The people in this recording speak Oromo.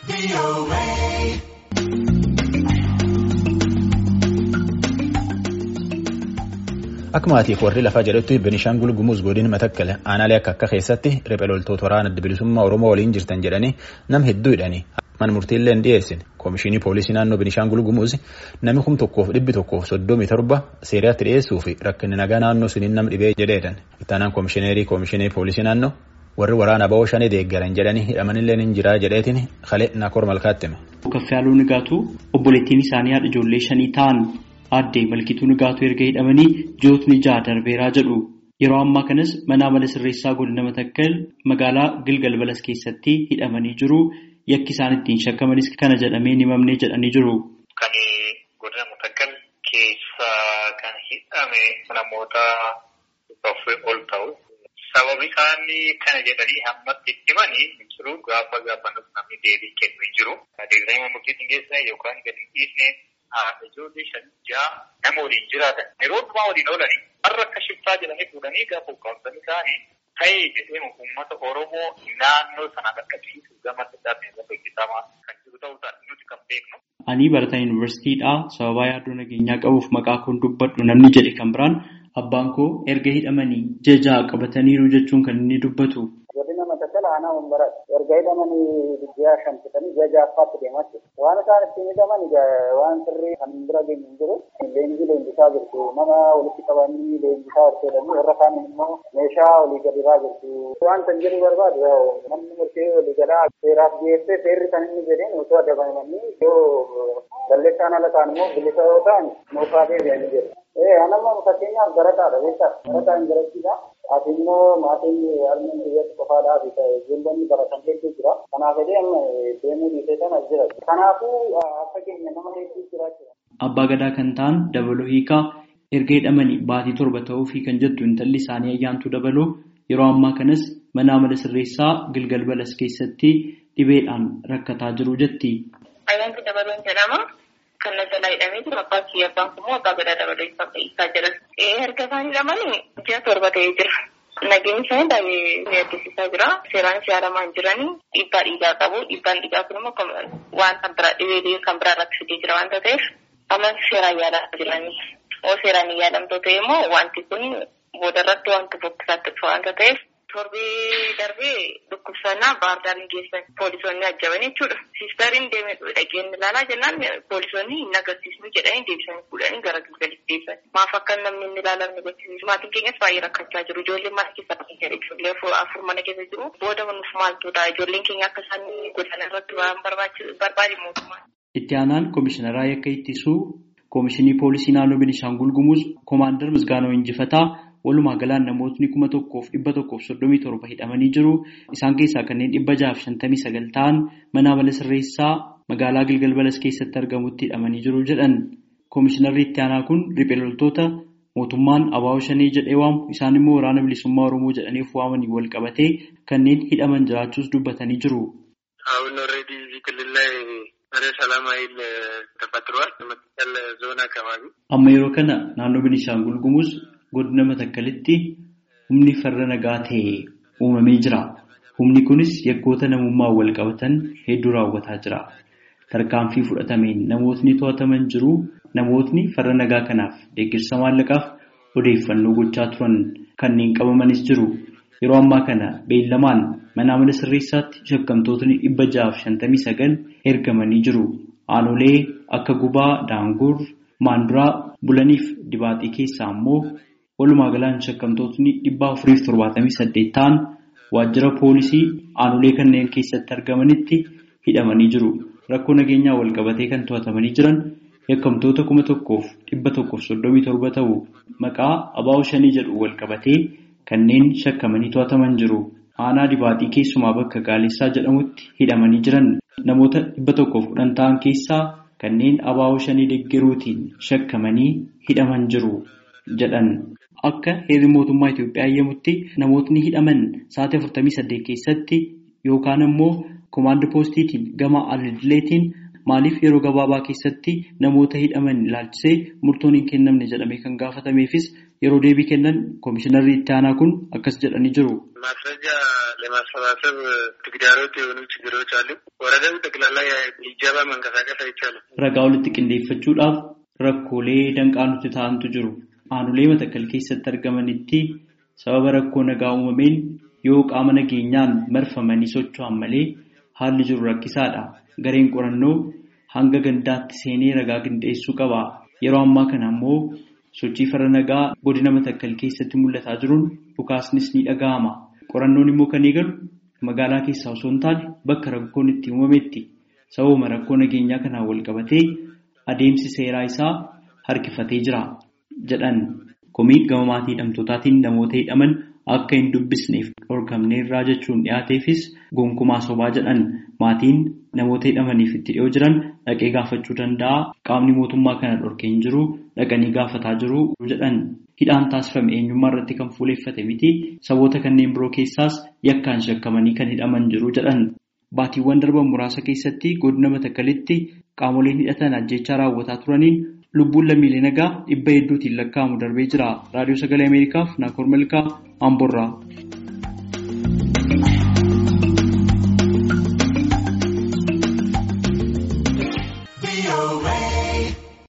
Akkuma atiif warri lafaa jedhutti Beenishaangul Gumuz godina Matakkale aanaalee akka keessatti riphee loltoota waraana adda bilisummaa Oromoo waliin jirtan jedhanii nam hedduu hidhanii mana murtiillee hin dhiyeessine. Koomishinii poolisii naannoo Beenishaangul Gumuz namni 1,137 seeriyaatti dhiyeessuu fi rakkinni nagaa naannoo siniin nam dhibee jedheedhan. Ittaanaan koomishinii poolisii naannoo warri waraana ba'oo shanii deeggaran jedhanii hidhamanillee hin jiraa jedheetiin Khalee Naakor Malkaatti hime. Kaffiyaaluu Nigaatuu obboleettiin isaanii haadha ijoollee shanii ta'an Aadde Malkituu Nigaatuu erga hidhamanii ji'ootni 6 darbeeraa jedhu. Yeroo ammaa kanas mana amala sirreessaa godina Matakkal magaalaa Gilgal Balas keessatti hidhamanii jiru. Yakki isaan ittiin shakkamanis kana jedhamee hin himamne jedhanii jiru. Kan godina Matakkal keessa kan hidhame namoota ol ta'u. Sababi isaanii kana jedhanii hammatti himanii jiru gaafa namni deebii kennu hin jiru. Deeggaranii murtiin geessan yookaan gadi dhiisne. Ijoollee shan ja'a nama waliin jiraatan yeroo dhumaa waliin oolanii har'a akka shiftaa jedhanii fuudhanii gaafa ukkaamsan isaanii ta'ee jedhee uummata Oromoo naannoo sana qaqqabsiisu gama addaatti lafa hojjetamaa kan jiru ta'uudhaan nuti kan beeknu. Ani barataa yuunivarsiitiidhaa sababaa yaaddoo nageenyaa qabuuf maqaa koon dubbadhu namni jedhe kan biraan abbaan koo erga hidhamanii ja'a qabataniiru jechuun kan inni dubbatu. Godina Matakkal aanaa Umbaraa erga hidhamanii guyyaa 5 ja'affaatti deemaa jiru. Waan isaan ittiin hidhaman waan sirrii kan bira geenye hin jiru. Leenjisaa jirtu nama walitti qabanii leenjisaa hojjetanii warra kaan immoo meeshaa olii gadi irraa jirtu. Waan kan jedhu barbaadu namni murtee olii galaa seeraaf dhiyeessee seerri kan inni jedheen osoo adabamanii yoo balleessaan ala ta'an immoo bilisa yoo ta'an moofaa deebi'anii jiru. Anammoo fakkeenyaaf barataadha beektaa barataa hin barachiisa. Ati immoo maatiin harmeen biyyatti qofaadhaa fi ijoolleen baratan hedduu jira. Kanaaf amma deemuu dhiisee sana jira. Kanaafuu akka keenya nama hedduu jiraachudha. Abbaa Gadaa kan ta'an Dabaloo Hiikaa erga hidhamanii baatii 7 ta'uu fi kan jettu intalli isaanii Ayyaantuu Dabaloo yeroo ammaa kanas mana amala sirreessaa Gilgal Balas keessatti dhibeedhaan rakkataa jiru jetti. Ayyaantuu Dabaloo jedhama. Kan jalaa hidhamee jiru abbaa kiyya abbaan kun abbaa Gadaa Dabaloo isaa jira. Erga isaan hidhamanii ji'a 7 ta'ee jira. Nageenyi isaanii baay'ee yaaddeessisaa jira. Seeraan yaadamaa hin jiranii dhiibbaa dhiigaa qabu. Dhiibbaan dhiigaa kun immoo waan kan biraa dhibee kan biraa irratti fidee jira waan ta'eef amma seeraan yaadamaa jiranii. Oo seeraan hin yaadamtoo ta'e immoo wanti kun booda irratti wanti bokkisaatti dhufa waan ta'eef torbee darbee dhukkubsannaa Baardaariin geessan poolisoonni ajjaban jechuudha. Siistariin deemee dhaqeen ilaalaa jennaan poolisoonni hin agarsiisnu jedhanii deebisanii fuudhanii gara Gilgalitti deebisan. Maaf akka namni inni ilaalamne gochisiisu. Maatiin keenyas baay'ee rakkachaa jiru. Ijoolleen mana keessa jira. Ijoollee afur mana keessa jiru. Booda nuuf maaltu ta'a. Ijoolleen keenya akka isaan godhan irratti waan barbaade mootummaa. Itti aanaan Komishiinaraa Yakka Ittisuu Koomishinii Poolisii Naannoo Beenishaangul Gumuz Koomaandar Misgaanoo Injifataa walumaa galaan namootni 1,137 hidhamanii jiru. Isaan keessaa kanneen 659 ta'an mana amala sirreessaa magaalaa Gilgal Balas keessatti argamutti hidhamanii jiru jedhan. Koomishinarri itti aanaa kun riphee loltoota mootummaan abaa'oo shanii jedhee waamu isaan immoo waraana bilisummaa Oromoo jedhaniif waamanii wal qabatee kanneen hidhaman jiraachuus dubbatanii jiru. Amma yeroo kana naannoo Beenishaangul Gumuz godina Matakkalitti humni farra nagaa ta'e uumamee jira. Humni kunis yakkoota namummaa wal qabatan hedduu raawwataa jira. Tarkaanfii fudhatameen namootni to'ataman jiru. Namootni farra nagaa kanaaf deeggarsa maallaqaaf odeeffannoo gochaa turan kanneen qabamanis jiru. Yeroo ammaa kana beellamaan mana amala sirreessaatti shakkamtootni 659 ergamanii jiru. Aanolee akka Gubaa, Daangur, Maanduraa, Bulaniif Dibaaxii keessaa immoo walumaa galaan shakkamtootni 478 ta'an waajjira poolisii aanolee kanneen keessatti argamanitti hidhamanii jiru. Rakkoo nageenyaa wal qabatee kan to'atamanii jiran yakkamtoota 1,137 ta'u maqaa abaa'oo shanii jedhu wal qabatee kanneen shakkamanii to'ataman jiru. Aanaa Dibaaxii keessumaa bakka Gaalessaa jedhamutti hidhamanii jiran namoota 110 ta'an keessaa kanneen abaa'oo shanii deeggaruutiin shakkamanii hidhaman jiru jedhan. Akka heerri mootummaa Itoophiyaa eeyyamutti namootni hidhaman sa'aatii 48 keessatti yookaan immoo koomaand poostiitiin gama al-idileetiin maaliif yeroo gabaabaa keessatti namoota hidhaman ilaalchisee murtoon hin kennamne jedhamee kan gaafatameefis yeroo deebii kennan Komishinarri itti aanaa kun akkas jedhanii jiru. ማስረጃ ለማሰባሰብ ተግዳሮት የሆኑ ችግሮች አሉ። ወረዳው ጠቅላላ የኢጃባ መንቀሳቀስ አይቻልም። Ragaa walitti qindeeffachuudhaaf rakkoolee danqaa nuti ta'antu jiru. Aanulee Matakkal keessatti argamanitti sababa rakkoo nagaa uumameen yoo qaama nageenyaan marfamanii socho'an malee haalli jiru rakkisaadha. Gareen qorannoo hanga gandaatti seenee ragaa qindeessuu qaba. Yeroo ammaa kana ammoo sochii farra nagaa godina Matakkal keessatti mul'ataa jiruun dhukaasnis ni dhaga'ama. Qorannoon immoo kan eegalu magaalaa keessaa osoo hin taane bakka rakkoon itti uumametti sababa rakkoo nageenyaa kanaan wal qabatee adeemsi seeraa isaa harkifatee jira jedhan. Komii gama maatii hidhamtootaatiin namoota hidhaman akka hin dubbisneef dhorkamneerraa jechuun dhiyaateefis gonkumaa sobaa jedhan. Maatiin namoota hidhamaniif itti dhiyoo jiran dhaqee gaafachuu danda'a. Qaamni mootummaa kana dhorkee hin jiru dhaqanii gaafataa jiru jedhan. Hidhaan taasifame eenyummaa irratti kan fuuleeffate miti. Saboota kanneen biroo keessaas yakkaan shakkamanii kan hidhaman jiru jedhan. Baatiiwwan darban muraasa keessatti godina Matakkalitti qaamoleen hidhatan ajjechaa raawwataa turaniin lubbuun lammiilee nagaa 100 hedduutiin lakkaa'amu darbee jira. Raadiyoo Sagalee Ameerikaaf Naakoor Malkaa Amboorraa.